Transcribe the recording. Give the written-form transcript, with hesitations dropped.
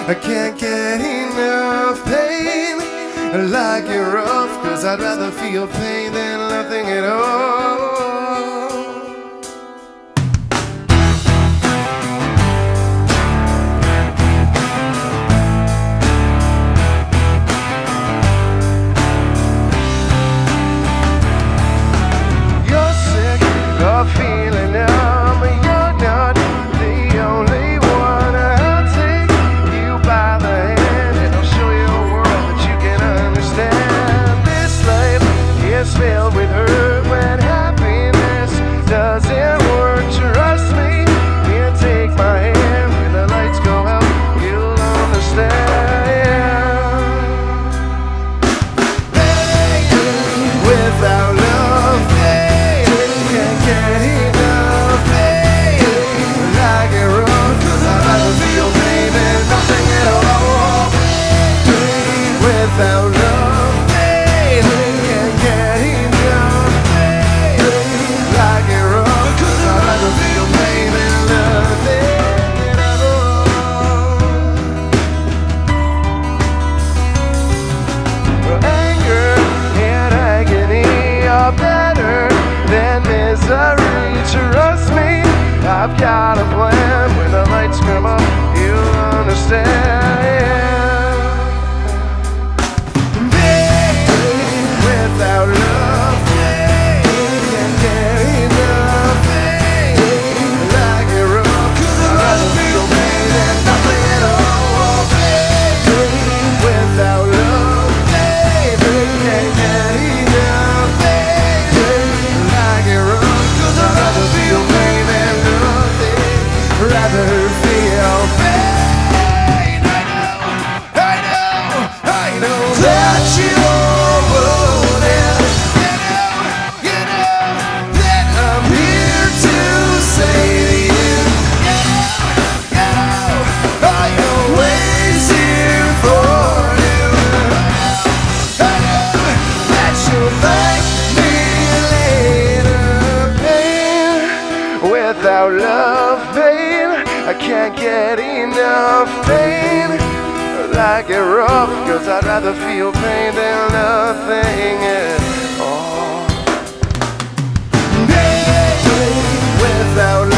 I can't get enough pain. I like it rough, 'cause I'd rather feel pain than nothing at all. Feeling numb, you're not the only one. I'll take you by the hand and I'll show you a world that you can understand. This life is filled with hurt when happiness doesn't work. Trust me, you take my hand when the lights go out, you'll understand. Pain without love, pain can't get enough pain. Like it rough, 'cause I'd rather feel pain than nothing at all. Pain without love, pain can't get enough pain. Like it rough, 'cause I'd rather feel pain than nothing at all. Anger and agony are better than misery. Trust me, I've got a plan. When the lights come up, you'll understand. Pain without love, pain can't get enough pain. Like it rough, 'cause I'd rather feel pain than nothing at all. Pain without love, pain can't get enough pain. Like it rough, 'cause I'd rather feel pain than nothing. Rather feel pain. I know that you're wounded. You know that I'm here to save you. You know I always here for you. I know that you'll thank me later. Pain without love, pain, I can't get enough pain. Like it rough, 'cause I'd rather feel pain than nothing at all. Pain without love.